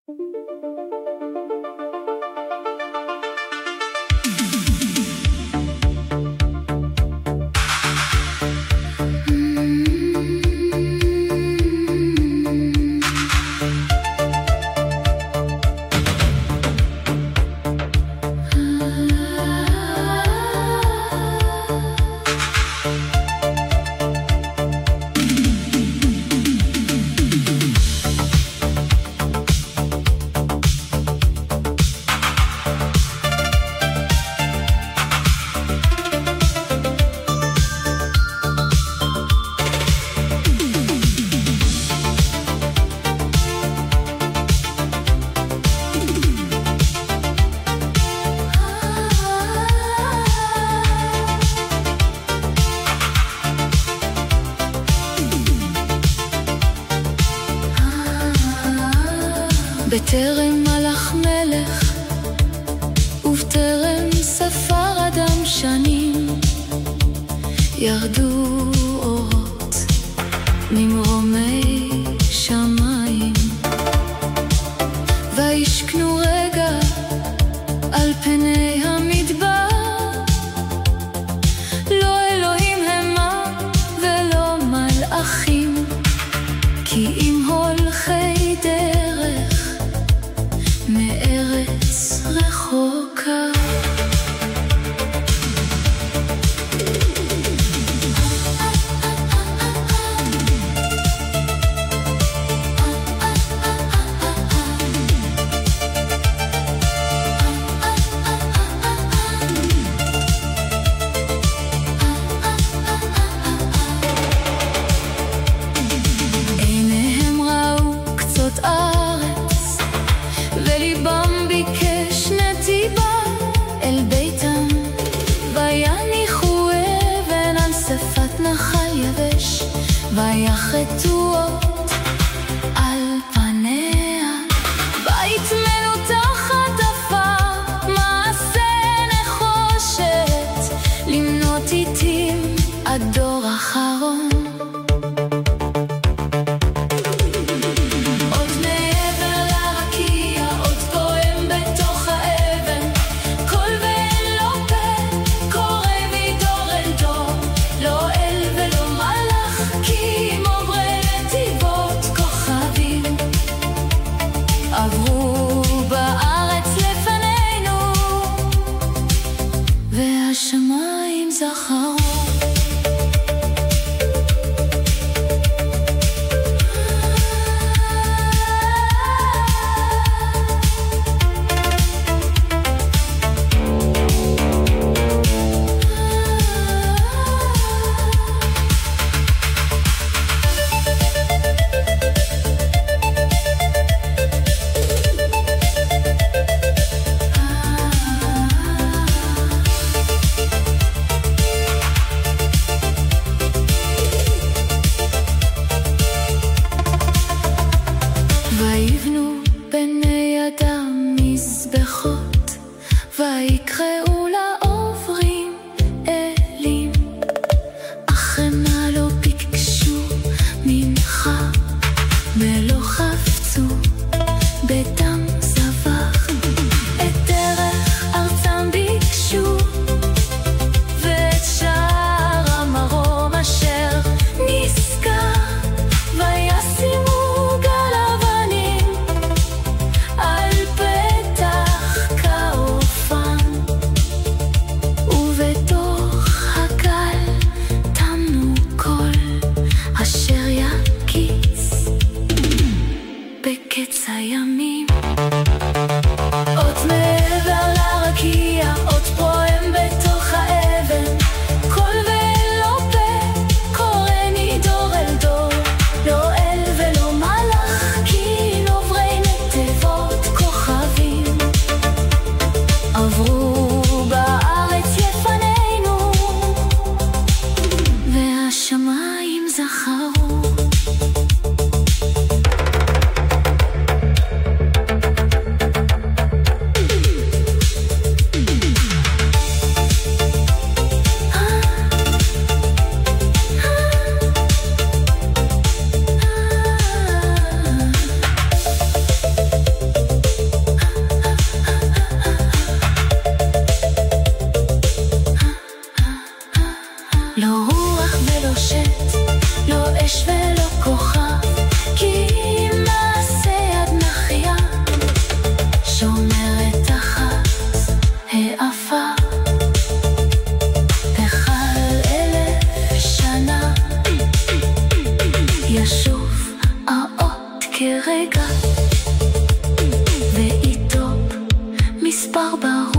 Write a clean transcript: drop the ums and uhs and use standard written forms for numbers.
בטרם מלך מלך ובטרם ספר אדם שנים ירדו אורות ממרומי שמיים וישכנו רגע על פני המדבר לא אלוהים המה ולא מלאכים כי אם הולכי דרך מארץ רחוקה עיניהם ראו קצות ארץ וליבם ביקש נתיבה אל ביתם ויניחו אבן על שפת נחל יבש ויחתו אות על פניה ויטמנו תחת עפר מעשה נחושת למנות עיתים עד דור אחרון עברו בארץ לפנינו והשמיים זכרו ויבנו בני אדם מזבחות ויקראו לעוברים אלים אך המה לא ביקשו מנחה ולא חפצו בדם זבח את דרך ארצם ביקשו ואת שער המרום אשר נסגר וישימו בקץ הימים אות מעבר לרקיע אות פועם בתוך האבן קול ולא פה קורני דור אל דור לא אל ולא מלאך כי עוברי נתיבות כוכבים עברו בארץ לפנינו והשמיים זכרו ישוב האות כרגע ואיתו מספר ברור